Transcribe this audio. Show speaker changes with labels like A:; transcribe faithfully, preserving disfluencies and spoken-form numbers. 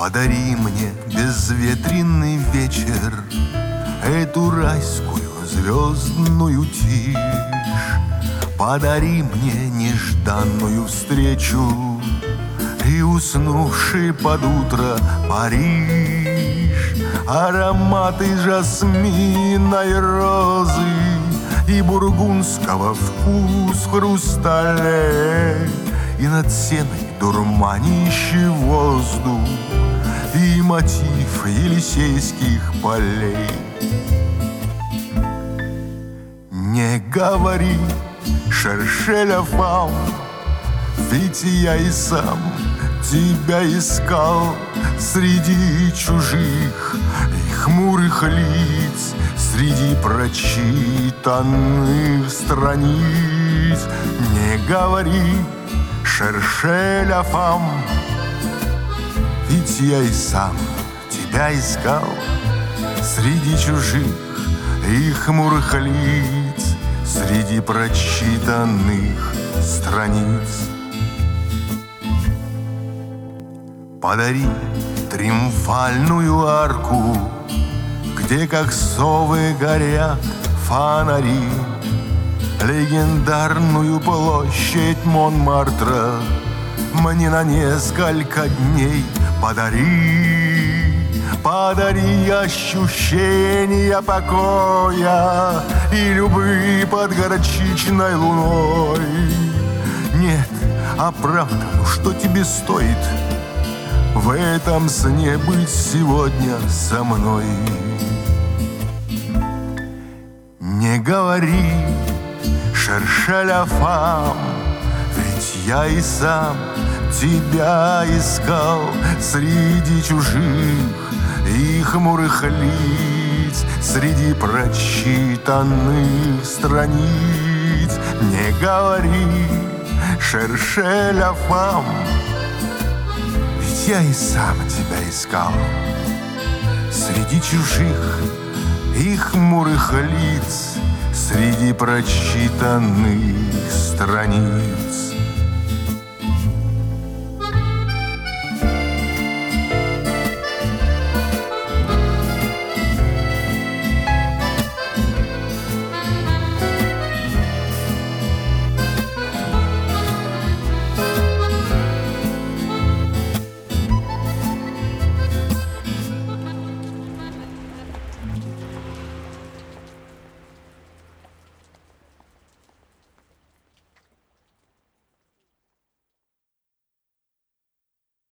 A: Подари мне безветренный вечер, эту райскую звездную тишь. Подари мне нежданную встречу и уснувший под утро Париж. Ароматы жасмина и розы и бургундского вкус в хрустале, и над сеной дурманящий воздух, и мотив Елисейских полей. Не говори, шерше ля фам, ведь я и сам тебя искал среди чужих и хмурых лиц, среди прочитанных страниц. Не говори, шерше ля фам, ведь я и сам тебя искал среди чужих и хмурых лиц, среди прочитанных страниц. Подари триумфальную арку, где как совы горят фонари, легендарную площадь Монмартра мне на несколько дней подари. Подари ощущения покоя и любви под горчичной луной. Нет, а правда, ну что тебе стоит в этом сне быть сегодня со мной? Не говори, шерше ля фам, ведь я и сам тебя искал среди чужих и хмурых лиц, среди прочитанных страниц. Не говори, шерше ля фам, ведь я и сам тебя искал среди чужих и хмурых лиц, среди прочитанных страниц.